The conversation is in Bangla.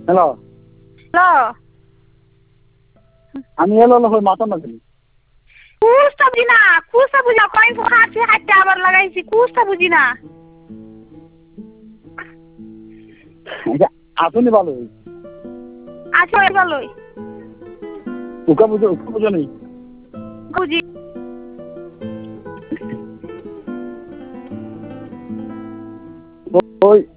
হ্যালো হ্যালো আমি এলো হই মাথা না দিলি কুস্তা বুঝি না কয়েক হাঁটছি হাঁটতে আবার লাগাইছি কুস্তা বুঝি না আসুনি ভালো আচ্ছা ভালোই উকা বুঝো নেই বুঝি ওই